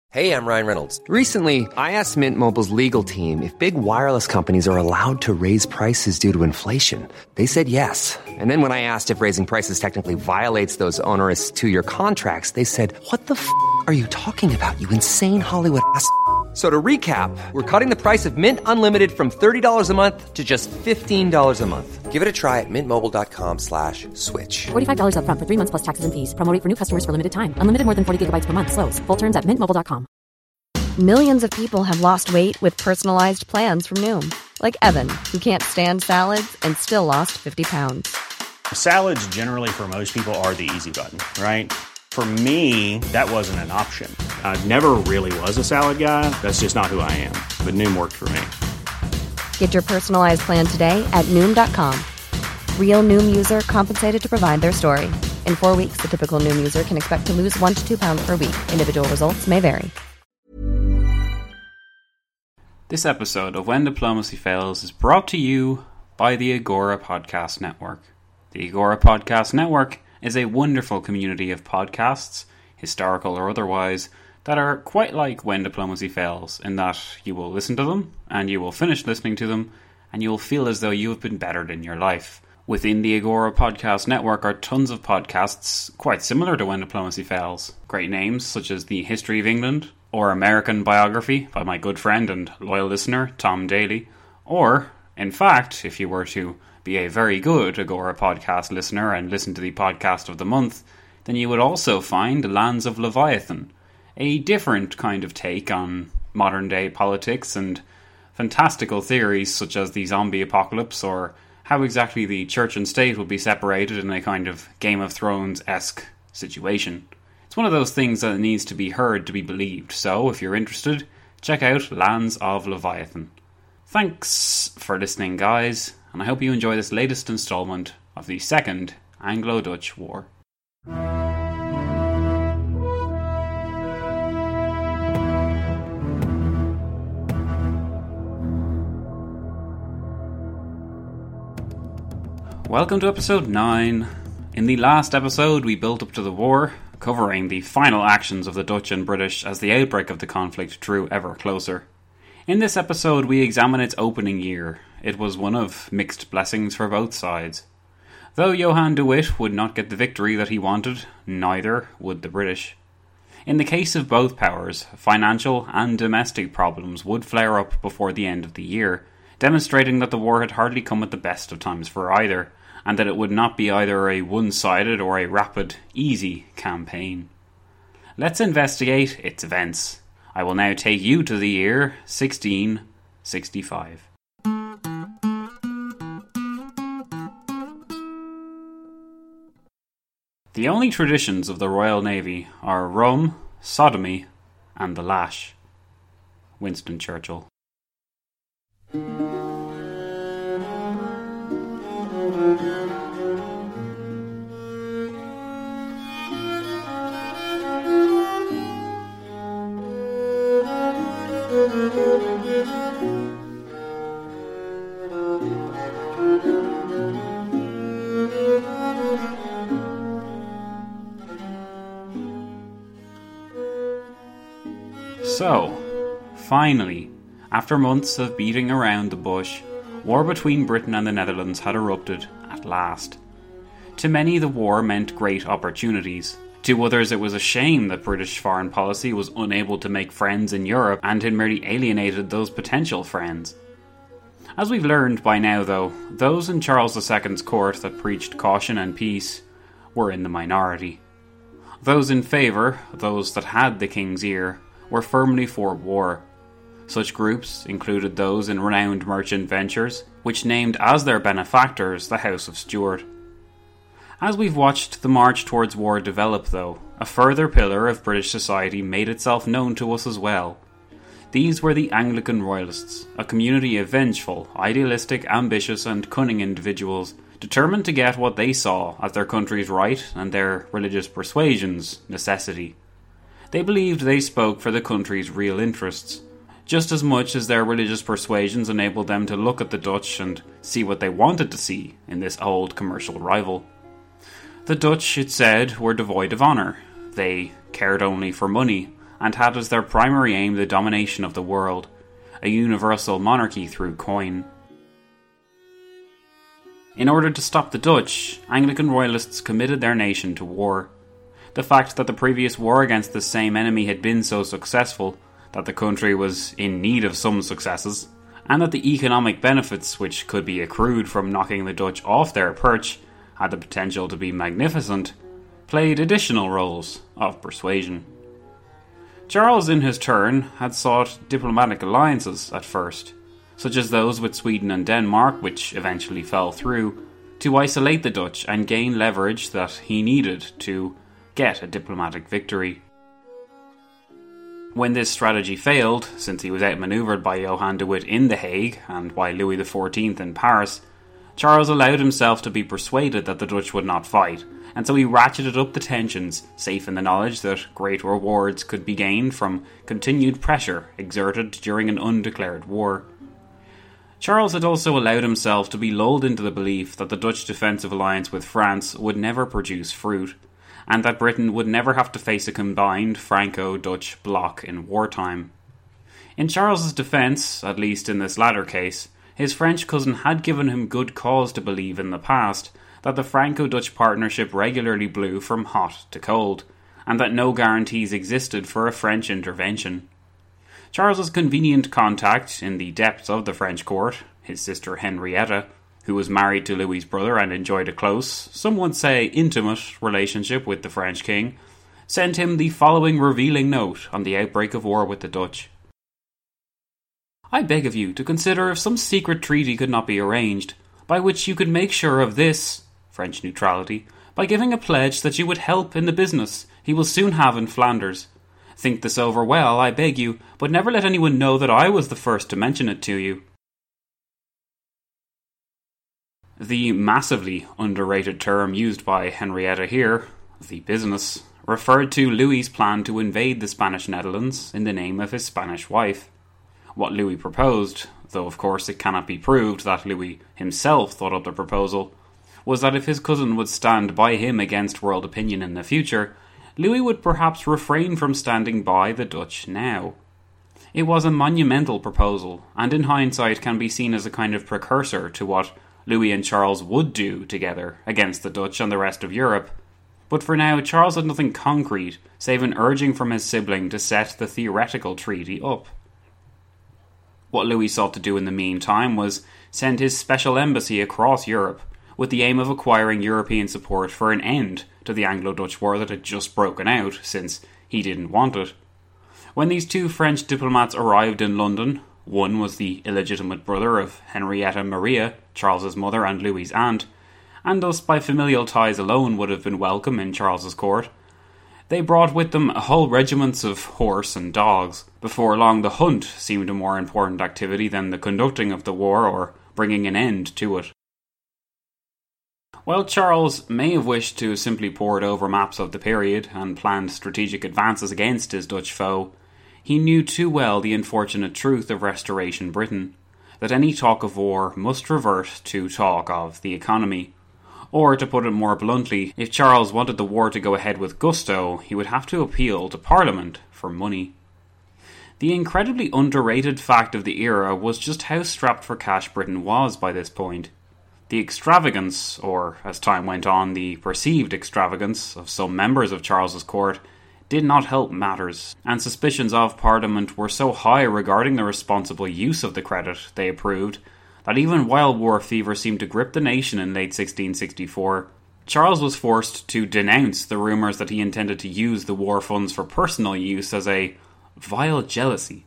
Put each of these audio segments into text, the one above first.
Hey, I'm Ryan Reynolds. Recently, I asked Mint Mobile's legal team if big wireless companies are allowed to raise prices due to inflation. They said yes. And then when I asked if raising prices technically violates those onerous two-year contracts, they said, "What the f*** are you talking about, you insane Hollywood ass?" So to recap, we're cutting the price of Mint Unlimited from $30 a month to just $15 a month. Give it a try at mintmobile.com/switch. $45 up front for 3 months plus taxes and fees. Promo rate for new customers for limited time. Unlimited more than 40 gigabytes per month. Slows full terms at mintmobile.com. Millions of people have lost weight with personalized plans from Noom. Like Evan, who can't stand salads and still lost 50 pounds. Salads generally for most people are the easy button, right? For me, that wasn't an option. I never really was a salad guy. That's just not who I am. But Noom worked for me. Get your personalized plan today at Noom.com. Real Noom user compensated to provide their story. In 4 weeks, the typical Noom user can expect to lose 1 to 2 pounds per week. Individual results may vary. This episode of When Diplomacy Fails is brought to you by the Agora Podcast Network. The Agora Podcast Network is a wonderful community of podcasts, historical or otherwise, that are quite like When Diplomacy Fails, in that you will listen to them, and you will finish listening to them, and you will feel as though you have been bettered in your life. Within the Agora Podcast Network are tons of podcasts quite similar to When Diplomacy Fails. Great names such as The History of England, or American Biography by my good friend and loyal listener, Tom Daly. Or, in fact, if you were to be a very good Agora podcast listener and listen to the podcast of the month, then you would also find Lands of Leviathan, a different kind of take on modern day politics and fantastical theories such as the zombie apocalypse or how exactly the church and state will be separated in a kind of Game of Thrones-esque situation. It's one of those things that needs to be heard to be believed, so if you're interested, check out Lands of Leviathan. Thanks for listening, guys, and I hope you enjoy this latest installment of the Second Anglo-Dutch War. Welcome to episode 9. In the last episode, we built up to the war, covering the final actions of the Dutch and British as the outbreak of the conflict drew ever closer. In this episode, we examine its opening year. It was one of mixed blessings for both sides. Though Johan de Witt would not get the victory that he wanted, neither would the British. In the case of both powers, financial and domestic problems would flare up before the end of the year, demonstrating that the war had hardly come at the best of times for either, and that it would not be either a one-sided or a rapid, easy campaign. Let's investigate its events. I will now take you to the year 1665. The only traditions of the Royal Navy are rum, sodomy, and the lash. Winston Churchill. So, finally, after months of beating around the bush, war between Britain and the Netherlands had erupted at last. To many, the war meant great opportunities. To others, it was a shame that British foreign policy was unable to make friends in Europe and had merely alienated those potential friends. As we've learned by now, though, those in Charles II's court that preached caution and peace were in the minority. Those in favour, those that had the king's ear, were firmly for war. Such groups included those in renowned merchant ventures, which named as their benefactors the House of Stuart. As we've watched the march towards war develop, though, a further pillar of British society made itself known to us as well. These were the Anglican Royalists, a community of vengeful, idealistic, ambitious and cunning individuals determined to get what they saw as their country's right and their religious persuasions' necessity. They believed they spoke for the country's real interests, just as much as their religious persuasions enabled them to look at the Dutch and see what they wanted to see in this old commercial rival. The Dutch, it said, were devoid of honour. They cared only for money, and had as their primary aim the domination of the world, a universal monarchy through coin. In order to stop the Dutch, Anglican royalists committed their nation to war. The fact that the previous war against the same enemy had been so successful, that the country was in need of some successes, and that the economic benefits which could be accrued from knocking the Dutch off their perch had the potential to be magnificent, played additional roles of persuasion. Charles, in his turn, had sought diplomatic alliances at first, such as those with Sweden and Denmark, which eventually fell through, to isolate the Dutch and gain leverage that he needed to get a diplomatic victory. When this strategy failed, since he was outmanoeuvred by Johan de Witt in The Hague and by Louis XIV in Paris, Charles allowed himself to be persuaded that the Dutch would not fight, and so he ratcheted up the tensions, safe in the knowledge that great rewards could be gained from continued pressure exerted during an undeclared war. Charles had also allowed himself to be lulled into the belief that the Dutch defensive alliance with France would never produce fruit, and that Britain would never have to face a combined Franco-Dutch bloc in wartime. In Charles's defence, at least in this latter case, his French cousin had given him good cause to believe in the past that the Franco-Dutch partnership regularly blew from hot to cold, and that no guarantees existed for a French intervention. Charles's convenient contact in the depths of the French court, his sister Henrietta, who was married to Louis's brother and enjoyed a close, some would say intimate, relationship with the French king, sent him the following revealing note on the outbreak of war with the Dutch. I beg of you to consider if some secret treaty could not be arranged, by which you could make sure of this, French neutrality, by giving a pledge that you would help in the business he will soon have in Flanders. Think this over well, I beg you, but never let anyone know that I was the first to mention it to you. The massively underrated term used by Henrietta here, the business, referred to Louis's plan to invade the Spanish Netherlands in the name of his Spanish wife. What Louis proposed, though of course it cannot be proved that Louis himself thought up the proposal, was that if his cousin would stand by him against world opinion in the future, Louis would perhaps refrain from standing by the Dutch now. It was a monumental proposal, and in hindsight can be seen as a kind of precursor to what Louis and Charles would do together against the Dutch and the rest of Europe. But for now, Charles had nothing concrete, save an urging from his sibling to set the theoretical treaty up. What Louis sought to do in the meantime was send his special embassy across Europe, with the aim of acquiring European support for an end to the Anglo-Dutch war that had just broken out, since he didn't want it. When these two French diplomats arrived in London, one was the illegitimate brother of Henrietta Maria, Charles's mother and Louis's aunt, and thus by familial ties alone would have been welcome in Charles's court. They brought with them whole regiments of horse and dogs. Before long the hunt seemed a more important activity than the conducting of the war or bringing an end to it. While Charles may have wished to simply pore over maps of the period and planned strategic advances against his Dutch foe, he knew too well the unfortunate truth of Restoration Britain, that any talk of war must revert to talk of the economy. Or, to put it more bluntly, if Charles wanted the war to go ahead with gusto, he would have to appeal to Parliament for money. The incredibly underrated fact of the era was just how strapped for cash Britain was by this point. The extravagance, or as time went on, the perceived extravagance of some members of Charles's court did not help matters, and suspicions of Parliament were so high regarding the responsible use of the credit they approved that even while war fever seemed to grip the nation in late 1664, Charles was forced to denounce the rumours that he intended to use the war funds for personal use as a vile jealousy.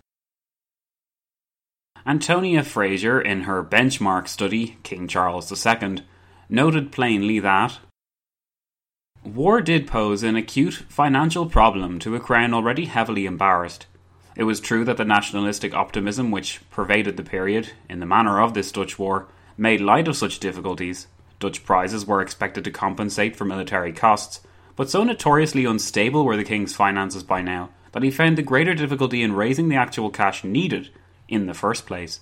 Antonia Fraser, in her benchmark study, King Charles II, noted plainly that war did pose an acute financial problem to a crown already heavily embarrassed. It was true that the nationalistic optimism which pervaded the period, in the manner of this Dutch war, made light of such difficulties. Dutch prizes were expected to compensate for military costs, but so notoriously unstable were the king's finances by now that he found the greater difficulty in raising the actual cash needed in the first place.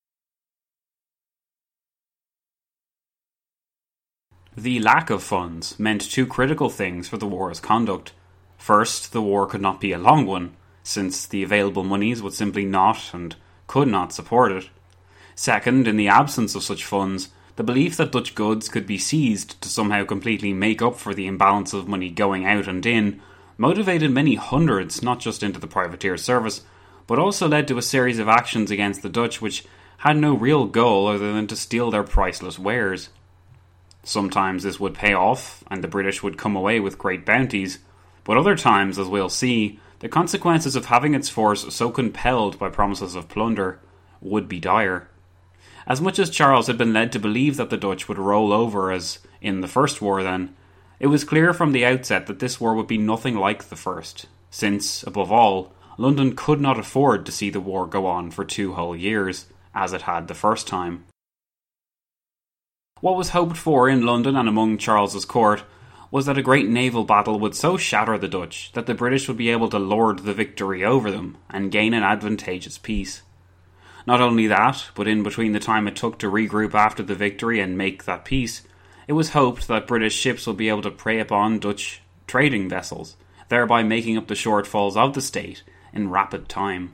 The lack of funds meant two critical things for the war's conduct. First, the war could not be a long one. since the available monies would simply not and could not support it. Second, in the absence of such funds, the belief that Dutch goods could be seized to somehow completely make up for the imbalance of money going out and in motivated many hundreds not just into the privateer service, but also led to a series of actions against the Dutch which had no real goal other than to steal their priceless wares. Sometimes this would pay off, and the British would come away with great bounties, but other times, as we'll see, the consequences of having its force so compelled by promises of plunder would be dire. As much as Charles had been led to believe that the Dutch would roll over as in the First War then, it was clear from the outset that this war would be nothing like the first, since, above all, London could not afford to see the war go on for 2 whole years, as it had the first time. What was hoped for in London and among Charles's court was that a great naval battle would so shatter the Dutch that the British would be able to lord the victory over them and gain an advantageous peace. Not only that, but in between the time it took to regroup after the victory and make that peace, it was hoped that British ships would be able to prey upon Dutch trading vessels, thereby making up the shortfalls of the state in rapid time.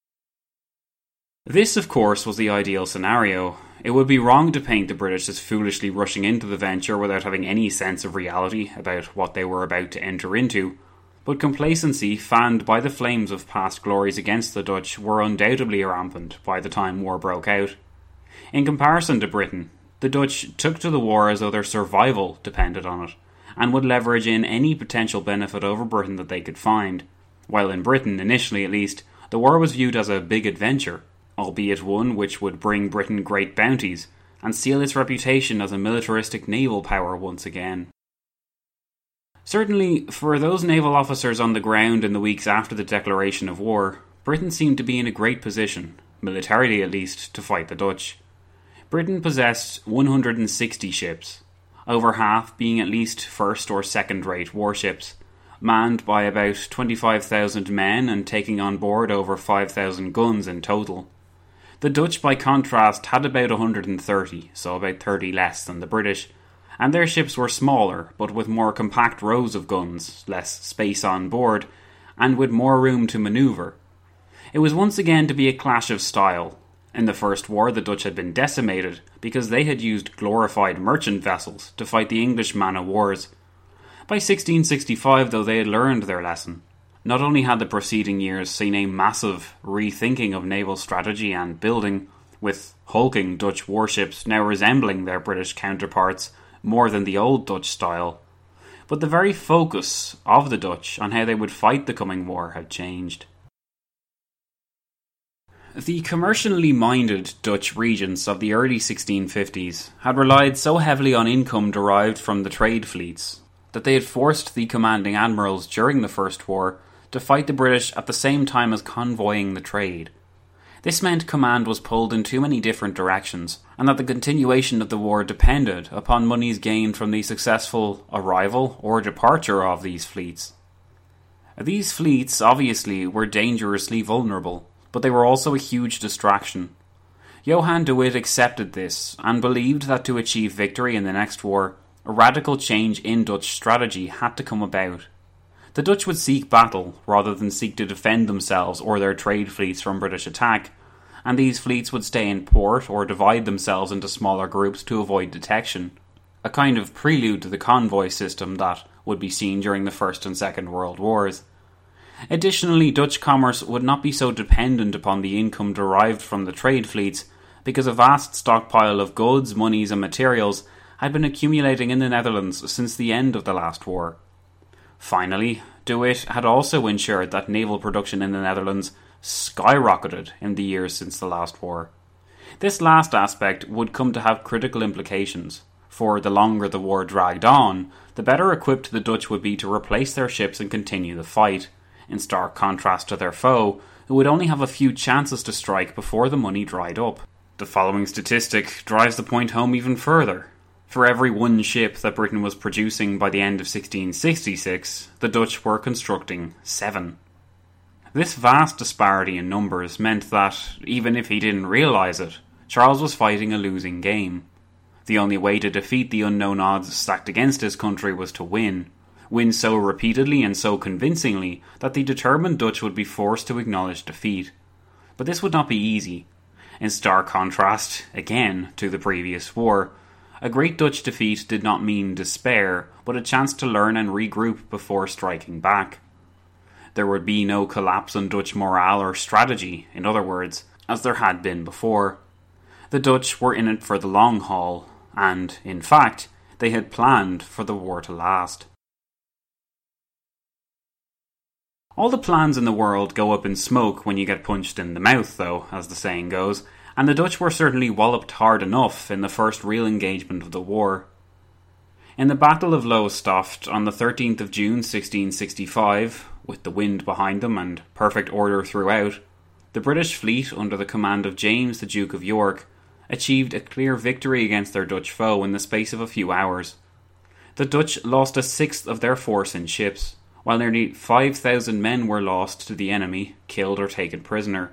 This, of course, was the ideal scenario. It would be wrong to paint the British as foolishly rushing into the venture without having any sense of reality about what they were about to enter into, but complacency, fanned by the flames of past glories against the Dutch, were undoubtedly rampant by the time war broke out. In comparison to Britain, the Dutch took to the war as though their survival depended on it, and would leverage in any potential benefit over Britain that they could find, while in Britain, initially at least, the war was viewed as a big adventure, albeit one which would bring Britain great bounties, and seal its reputation as a militaristic naval power once again. Certainly, for those naval officers on the ground in the weeks after the declaration of war, Britain seemed to be in a great position, militarily at least, to fight the Dutch. Britain possessed 160 ships, over half being at least first or second-rate warships, manned by about 25,000 men and taking on board over 5,000 guns in total. The Dutch, by contrast, had about 130, so about 30 less than the British, and their ships were smaller, but with more compact rows of guns, less space on board, and with more room to manoeuvre. It was once again to be a clash of style. In the First War, the Dutch had been decimated because they had used glorified merchant vessels to fight the English man-o'-wars. By 1665, though, they had learned their lesson. Not only had the preceding years seen a massive rethinking of naval strategy and building, with hulking Dutch warships now resembling their British counterparts more than the old Dutch style, but the very focus of the Dutch on how they would fight the coming war had changed. The commercially minded Dutch regents of the early 1650s had relied so heavily on income derived from the trade fleets that they had forced the commanding admirals during the First War to fight the British at the same time as convoying the trade. This meant command was pulled in too many different directions, and that the continuation of the war depended upon monies gained from the successful arrival or departure of these fleets. These fleets, obviously, were dangerously vulnerable, but they were also a huge distraction. Johan de Witt accepted this, and believed that to achieve victory in the next war, a radical change in Dutch strategy had to come about. The Dutch would seek battle rather than seek to defend themselves or their trade fleets from British attack, and these fleets would stay in port or divide themselves into smaller groups to avoid detection, a kind of prelude to the convoy system that would be seen during the First and Second World Wars. Additionally, Dutch commerce would not be so dependent upon the income derived from the trade fleets because a vast stockpile of goods, monies and materials had been accumulating in the Netherlands since the end of the last war. Finally, De Witt had also ensured that naval production in the Netherlands skyrocketed in the years since the last war. This last aspect would come to have critical implications, for the longer the war dragged on, the better equipped the Dutch would be to replace their ships and continue the fight, in stark contrast to their foe, who would only have a few chances to strike before the money dried up. The following statistic drives the point home even further. For every one ship that Britain was producing by the end of 1666, the Dutch were constructing 7. This vast disparity in numbers meant that, even if he didn't realise it, Charles was fighting a losing game. The only way to defeat the unknown odds stacked against his country was to win, win so repeatedly and so convincingly that the determined Dutch would be forced to acknowledge defeat. But this would not be easy. In stark contrast, again, to the previous war, a great Dutch defeat did not mean despair, but a chance to learn and regroup before striking back. There would be no collapse in Dutch morale or strategy, in other words, as there had been before. The Dutch were in it for the long haul, and, in fact, they had planned for the war to last. All the plans in the world go up in smoke when you get punched in the mouth, though, as the saying goes, and the Dutch were certainly walloped hard enough in the first real engagement of the war. In the Battle of Lowestoft on the 13th of June 1665, with the wind behind them and perfect order throughout, the British fleet under the command of James the Duke of York achieved a clear victory against their Dutch foe in the space of a few hours. The Dutch lost a sixth of their force in ships, while nearly 5,000 men were lost to the enemy, killed or taken prisoner.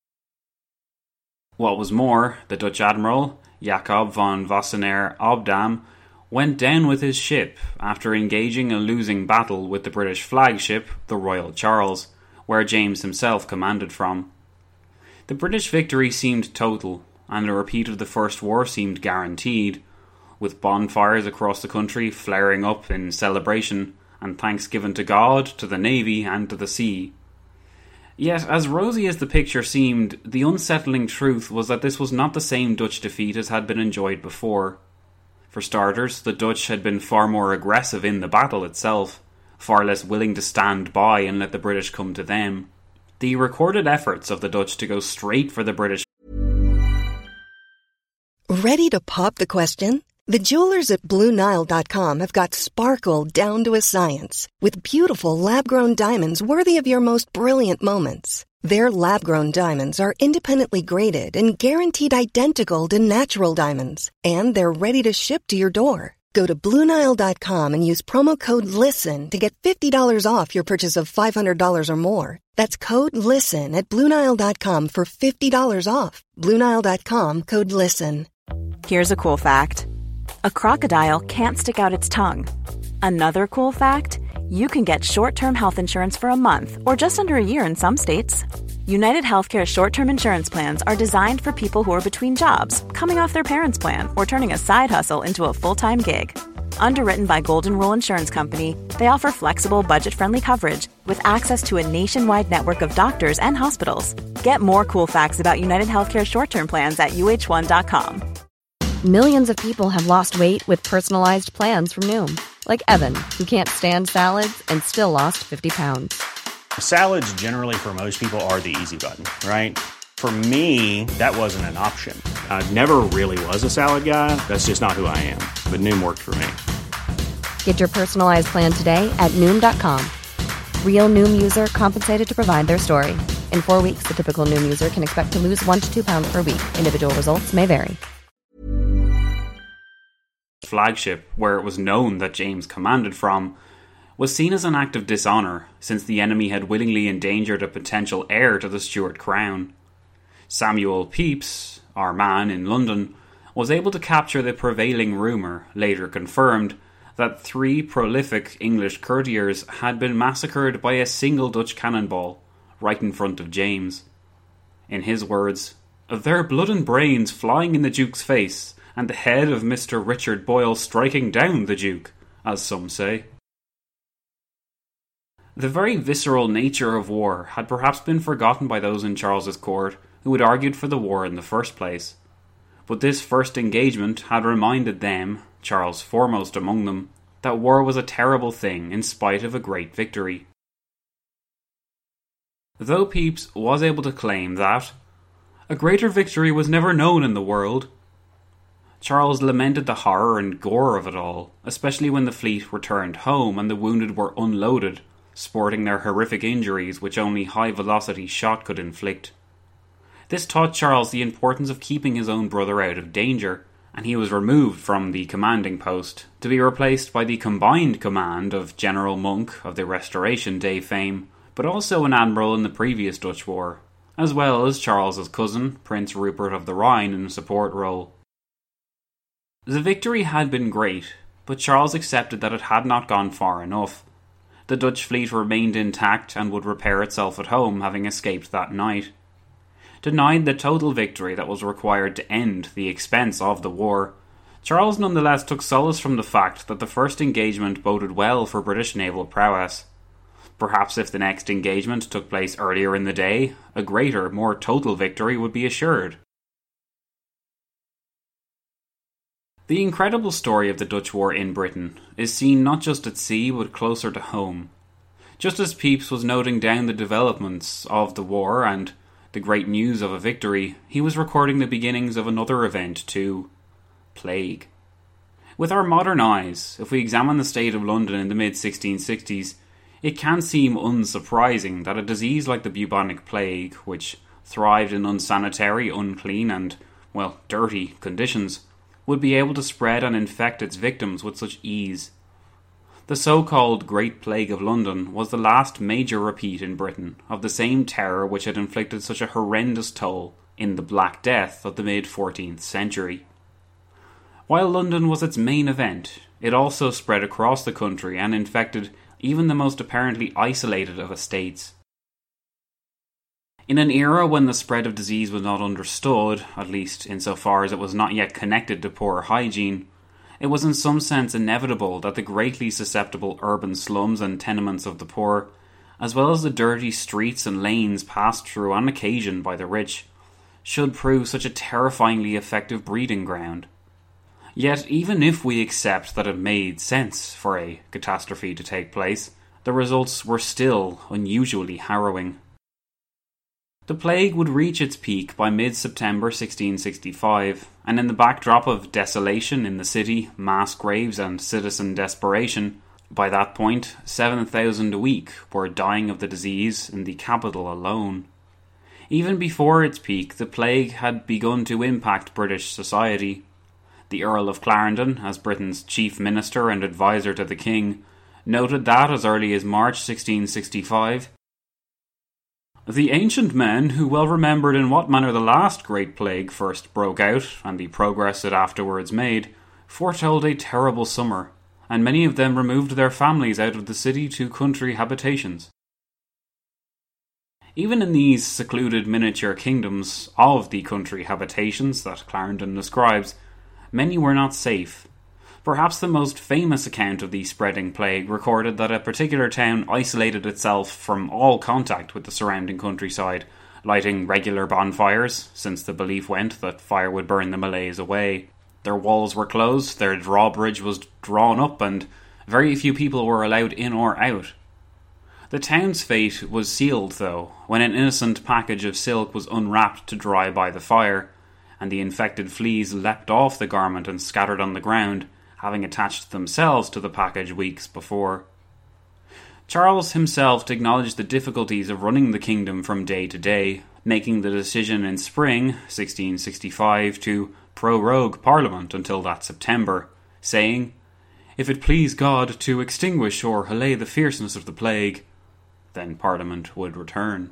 What was more, the Dutch admiral, Jacob van Wassenaer-Obdam, went down with his ship after engaging a losing battle with the British flagship, the Royal Charles, where James himself commanded from. The British victory seemed total, and a repeat of the First War seemed guaranteed, with bonfires across the country flaring up in celebration and thanks given to God, to the Navy, and to the sea. Yet, as rosy as the picture seemed, the unsettling truth was that this was not the same Dutch defeat as had been enjoyed before. For starters, the Dutch had been far more aggressive in the battle itself, far less willing to stand by and let the British come to them. The recorded efforts of the Dutch to go straight for the British. Ready to pop the question? The jewelers at BlueNile.com have got sparkle down to a science with beautiful lab-grown diamonds worthy of your most brilliant moments. Their lab-grown diamonds are independently graded and guaranteed identical to natural diamonds, and they're ready to ship to your door. Go to BlueNile.com and use promo code LISTEN to get $50 off your purchase of $500 or more. That's code LISTEN at BlueNile.com for $50 off. BlueNile.com, code LISTEN. Here's a cool fact. A crocodile can't stick out its tongue. Another cool fact, you can get short-term health insurance for a month or just under a year in some states. United Healthcare short-term insurance plans are designed for people who are between jobs, coming off their parents' plan, or turning a side hustle into a full-time gig. Underwritten by Golden Rule Insurance Company, they offer flexible, budget-friendly coverage with access to a nationwide network of doctors and hospitals. Get more cool facts about United Healthcare short-term plans at uh1.com. Millions of people have lost weight with personalized plans from Noom. Like Evan, who can't stand salads and still lost 50 pounds. Salads generally for most people are the easy button, right? For me, that wasn't an option. I never really was a salad guy. That's just not who I am. But Noom worked for me. Get your personalized plan today at Noom.com. Real Noom user compensated to provide their story. In 4 weeks, the typical Noom user can expect to lose 1 to 2 pounds per week. Individual results may vary. Flagship, where it was known that James commanded from, was seen as an act of dishonour, since the enemy had willingly endangered a potential heir to the Stuart crown. Samuel Pepys, our man in London, was able to capture the prevailing rumour, later confirmed, that 3 prolific English courtiers had been massacred by a single Dutch cannonball, right in front of James. In his words, "Their blood and brains flying in the Duke's face, and the head of Mr. Richard Boyle striking down the Duke," as some say. The very visceral nature of war had perhaps been forgotten by those in Charles's court who had argued for the war in the first place. But this first engagement had reminded them, Charles foremost among them, that war was a terrible thing in spite of a great victory. Though Pepys was able to claim that a greater victory was never known in the world, Charles lamented the horror and gore of it all, especially when the fleet returned home and the wounded were unloaded, sporting their horrific injuries which only high-velocity shot could inflict. This taught Charles the importance of keeping his own brother out of danger, and he was removed from the commanding post to be replaced by the combined command of General Monk of the Restoration Day fame, but also an admiral in the previous Dutch war, as well as Charles's cousin, Prince Rupert of the Rhine, in a support role. The victory had been great, but Charles accepted that it had not gone far enough. The Dutch fleet remained intact and would repair itself at home, having escaped that night. Denied the total victory that was required to end the expense of the war, Charles nonetheless took solace from the fact that the first engagement boded well for British naval prowess. Perhaps if the next engagement took place earlier in the day, a greater, more total victory would be assured. The incredible story of the Dutch war in Britain is seen not just at sea but closer to home. Just as Pepys was noting down the developments of the war and the great news of a victory, he was recording the beginnings of another event too: plague. With our modern eyes, if we examine the state of London in the mid-1660s, it can seem unsurprising that a disease like the bubonic plague, which thrived in unsanitary, unclean and, dirty conditions, would be able to spread and infect its victims with such ease. The so-called Great Plague of London was the last major repeat in Britain of the same terror which had inflicted such a horrendous toll in the Black Death of the mid-14th century. While London was its main event, it also spread across the country and infected even the most apparently isolated of estates. In an era when the spread of disease was not understood, at least insofar as it was not yet connected to poor hygiene, it was in some sense inevitable that the greatly susceptible urban slums and tenements of the poor, as well as the dirty streets and lanes passed through on occasion by the rich, should prove such a terrifyingly effective breeding ground. Yet even if we accept that it made sense for a catastrophe to take place, the results were still unusually harrowing. The plague would reach its peak by mid-September 1665, and in the backdrop of desolation in the city, mass graves and citizen desperation, by that point 7,000 a week were dying of the disease in the capital alone. Even before its peak, the plague had begun to impact British society. The Earl of Clarendon, as Britain's chief minister and advisor to the king, noted that as early as March 1665, "The ancient men, who well remembered in what manner the last great plague first broke out, and the progress it afterwards made, foretold a terrible summer, and many of them removed their families out of the city to country habitations." Even in these secluded miniature kingdoms of the country habitations that Clarendon describes, many were not safe. Perhaps the most famous account of the spreading plague recorded that a particular town isolated itself from all contact with the surrounding countryside, lighting regular bonfires, since the belief went that fire would burn the Malays away. Their walls were closed, their drawbridge was drawn up, and very few people were allowed in or out. The town's fate was sealed, though, when an innocent package of silk was unwrapped to dry by the fire, and the infected fleas leapt off the garment and scattered on the ground, having attached themselves to the package weeks before. Charles himself acknowledged the difficulties of running the kingdom from day to day, making the decision in spring 1665 to prorogue Parliament until that September, saying, "If it please God to extinguish or allay the fierceness of the plague, then Parliament would return."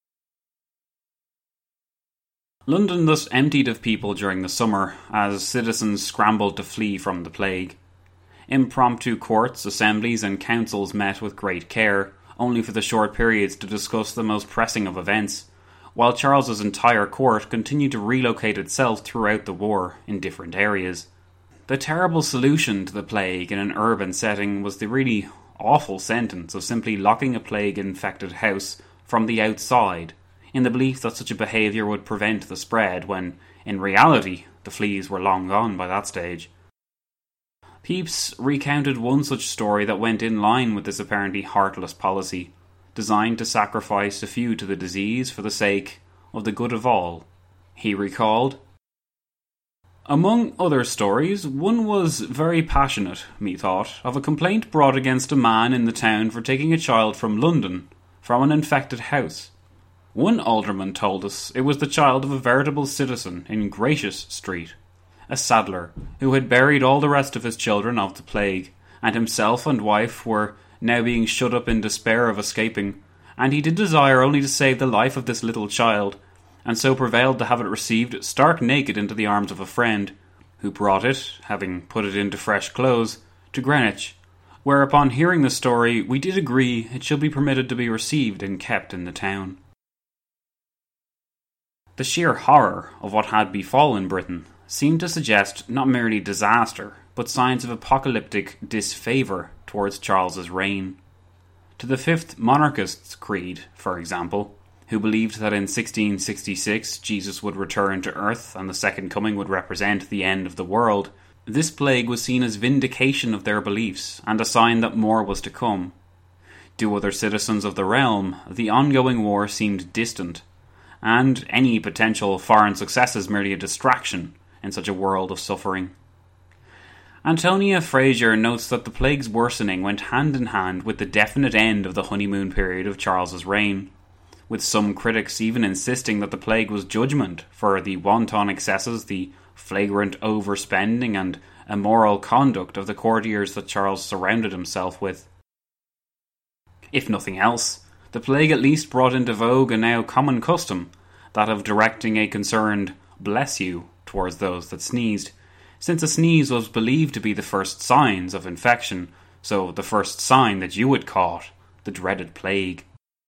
London thus emptied of people during the summer, as citizens scrambled to flee from the plague. Impromptu courts, assemblies and councils met with great care, only for the short periods to discuss the most pressing of events, while Charles's entire court continued to relocate itself throughout the war in different areas. The terrible solution to the plague in an urban setting was the really awful sentence of simply locking a plague-infected house from the outside, in the belief that such a behaviour would prevent the spread, when, in reality, the fleas were long gone by that stage. Pepys recounted one such story that went in line with this apparently heartless policy, designed to sacrifice a few to the disease for the sake of the good of all. He recalled, "Among other stories, one was very passionate, methought, of a complaint brought against a man in the town for taking a child from London, from an infected house. One alderman told us it was the child of a veritable citizen in Gracious Street, a saddler, who had buried all the rest of his children of the plague, and himself and wife were now being shut up in despair of escaping, and he did desire only to save the life of this little child, and so prevailed to have it received stark naked into the arms of a friend, who brought it, having put it into fresh clothes, to Greenwich, where upon hearing the story we did agree it should be permitted to be received and kept in the town. The sheer horror of what had befallen Britain seemed to suggest not merely disaster, but signs of apocalyptic disfavour towards Charles's reign. To the fifth monarchist's creed, for example, who believed that in 1666 Jesus would return to earth and the second coming would represent the end of the world, this plague was seen as vindication of their beliefs and a sign that more was to come. To other citizens of the realm, the ongoing war seemed distant, and any potential foreign successes merely a distraction in such a world of suffering. Antonia Fraser notes that the plague's worsening went hand in hand with the definite end of the honeymoon period of Charles's reign, with some critics even insisting that the plague was judgment for the wanton excesses, the flagrant overspending and immoral conduct of the courtiers that Charles surrounded himself with. If nothing else, the plague at least brought into vogue a now common custom, that of directing a concerned "bless you" towards those that sneezed, since a sneeze was believed to be the first signs of infection, so the first sign that you had caught the dreaded plague.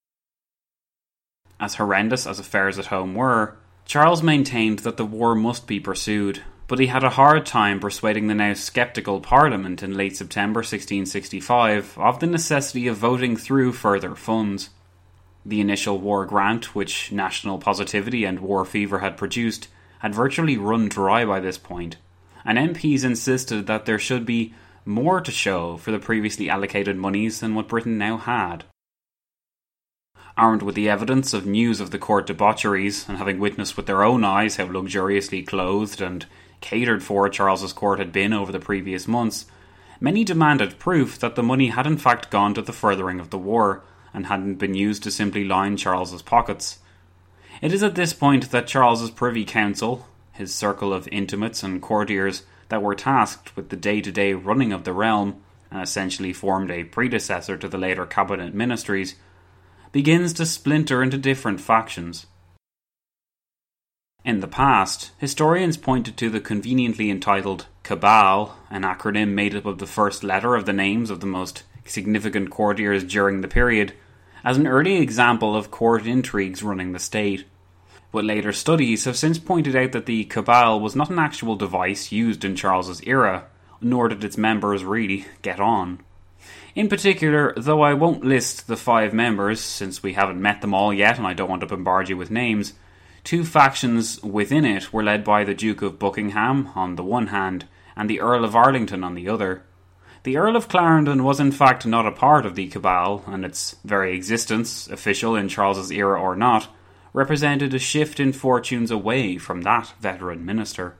As horrendous as affairs at home were, Charles maintained that the war must be pursued, but he had a hard time persuading the now sceptical Parliament in late September 1665 of the necessity of voting through further funds. The initial war grant, which national positivity and war fever had produced, had virtually run dry by this point, and MPs insisted that there should be more to show for the previously allocated monies than what Britain now had. Armed with the evidence of news of the court debaucheries, and having witnessed with their own eyes how luxuriously clothed and catered for Charles's court had been over the previous months, many demanded proof that the money had in fact gone to the furthering of the war, and hadn't been used to simply line Charles's pockets. It is at this point that Charles's Privy Council, his circle of intimates and courtiers that were tasked with the day-to-day running of the realm, and essentially formed a predecessor to the later cabinet ministries, begins to splinter into different factions. In the past, historians pointed to the conveniently entitled Cabal, an acronym made up of the first letter of the names of the most significant courtiers during the period, as an early example of court intrigues running the state. But later studies have since pointed out that the Cabal was not an actual device used in Charles's era, nor did its members really get on. In particular, though I won't list the 5 members, since we haven't met them all yet and I don't want to bombard you with names, 2 factions within it were led by the Duke of Buckingham on the one hand, and the Earl of Arlington on the other. The Earl of Clarendon was in fact not a part of the Cabal, and its very existence, official in Charles's era or not, represented a shift in fortunes away from that veteran minister.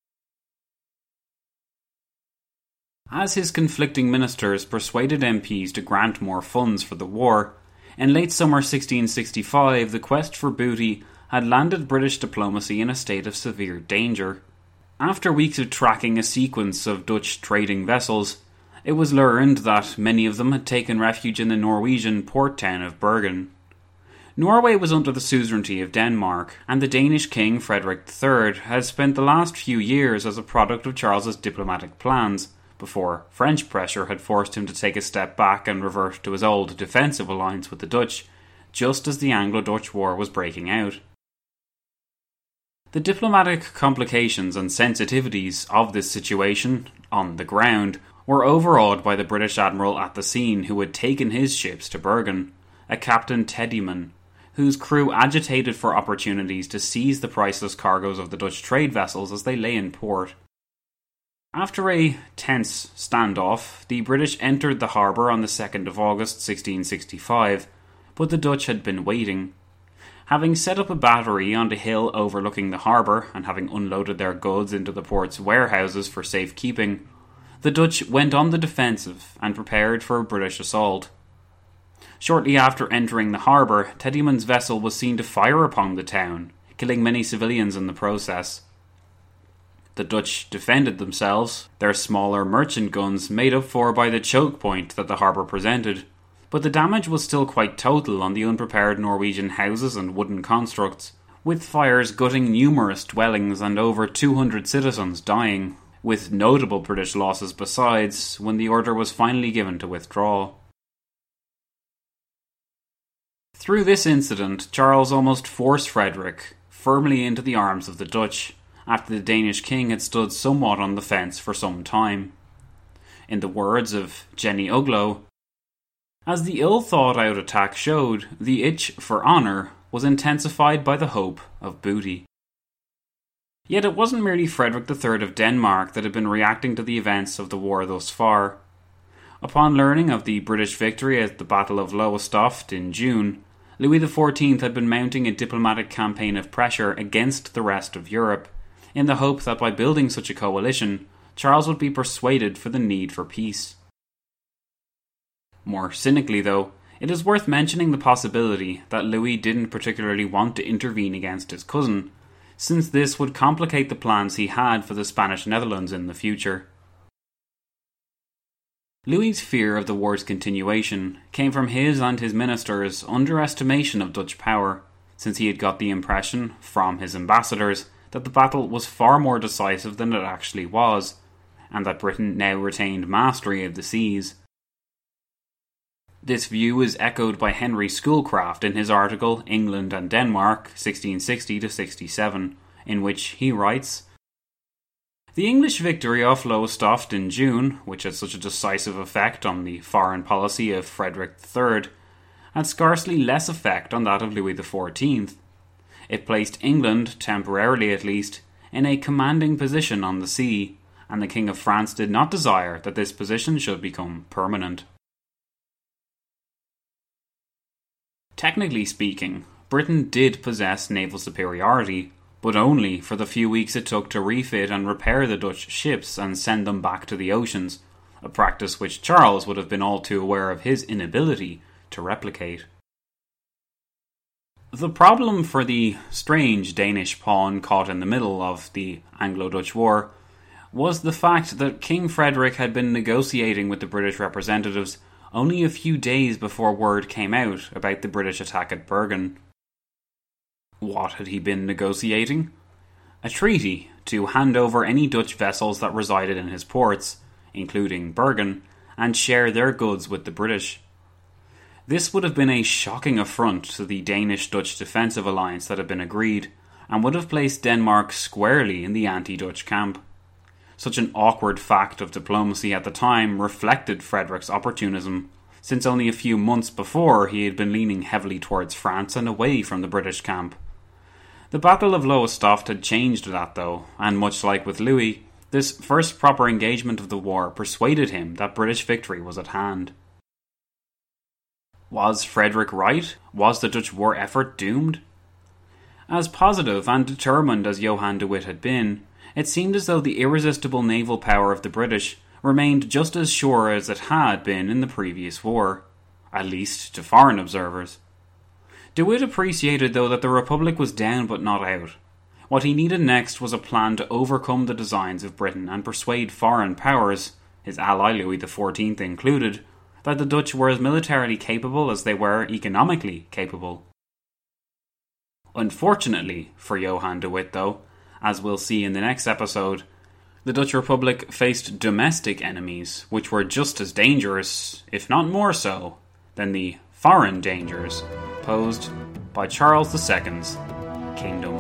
As his conflicting ministers persuaded MPs to grant more funds for the war, in late summer 1665 the quest for booty had landed British diplomacy in a state of severe danger. After weeks of tracking a sequence of Dutch trading vessels, it was learned that many of them had taken refuge in the Norwegian port town of Bergen. Norway was under the suzerainty of Denmark, and the Danish king Frederick III had spent the last few years as a product of Charles's diplomatic plans, before French pressure had forced him to take a step back and revert to his old defensive alliance with the Dutch, just as the Anglo-Dutch War was breaking out. The diplomatic complications and sensitivities of this situation, on the ground, were overawed by the British admiral at the scene who had taken his ships to Bergen, a Captain Teddyman, whose crew agitated for opportunities to seize the priceless cargoes of the Dutch trade vessels as they lay in port. After a tense standoff, the British entered the harbour on the 2nd of August 1665, but the Dutch had been waiting. Having set up a battery on the hill overlooking the harbour, and having unloaded their goods into the port's warehouses for safekeeping, the Dutch went on the defensive and prepared for a British assault. Shortly after entering the harbour, Teddyman's vessel was seen to fire upon the town, killing many civilians in the process. The Dutch defended themselves, their smaller merchant guns made up for by the choke point that the harbour presented, but the damage was still quite total on the unprepared Norwegian houses and wooden constructs, with fires gutting numerous dwellings and over 200 citizens dying, with notable British losses besides when the order was finally given to withdraw. Through this incident, Charles almost forced Frederick firmly into the arms of the Dutch, after the Danish king had stood somewhat on the fence for some time. In the words of Jenny Uglow, as the ill-thought-out attack showed, the itch for honour was intensified by the hope of booty. Yet it wasn't merely Frederick III of Denmark that had been reacting to the events of the war thus far. Upon learning of the British victory at the Battle of Lowestoft in June, Louis XIV had been mounting a diplomatic campaign of pressure against the rest of Europe, in the hope that by building such a coalition, Charles would be persuaded for the need for peace. More cynically, though, it is worth mentioning the possibility that Louis didn't particularly want to intervene against his cousin, since this would complicate the plans he had for the Spanish Netherlands in the future. Louis's fear of the war's continuation came from his and his ministers' underestimation of Dutch power, since he had got the impression, from his ambassadors, that the battle was far more decisive than it actually was, and that Britain now retained mastery of the seas. This view is echoed by Henry Schoolcraft in his article England and Denmark, 1660-67, in which he writes, the English victory off Lowestoft in June, which had such a decisive effect on the foreign policy of Frederick III, had scarcely less effect on that of Louis XIV. It placed England, temporarily at least, in a commanding position on the sea, and the King of France did not desire that this position should become permanent. Technically speaking, Britain did possess naval superiority, but only for the few weeks it took to refit and repair the Dutch ships and send them back to the oceans, a practice which Charles would have been all too aware of his inability to replicate. The problem for the strange Danish pawn caught in the middle of the Anglo-Dutch War was the fact that King Frederick had been negotiating with the British representatives only a few days before word came out about the British attack at Bergen. What had he been negotiating? A treaty to hand over any Dutch vessels that resided in his ports, including Bergen, and share their goods with the British. This would have been a shocking affront to the Danish-Dutch defensive alliance that had been agreed, and would have placed Denmark squarely in the anti-Dutch camp. Such an awkward fact of diplomacy at the time reflected Frederick's opportunism, since only a few months before he had been leaning heavily towards France and away from the British camp. The Battle of Lowestoft had changed that though, and much like with Louis, this first proper engagement of the war persuaded him that British victory was at hand. Was Frederick right? Was the Dutch war effort doomed? As positive and determined as Johan de Witt had been, it seemed as though the irresistible naval power of the British remained just as sure as it had been in the previous war, at least to foreign observers. De Witt appreciated, though, that the Republic was down but not out. What he needed next was a plan to overcome the designs of Britain and persuade foreign powers, his ally Louis XIV included, that the Dutch were as militarily capable as they were economically capable. Unfortunately for Johan de Witt, though, as we'll see in the next episode, the Dutch Republic faced domestic enemies which were just as dangerous, if not more so, than the foreign dangers posed by Charles II's kingdom.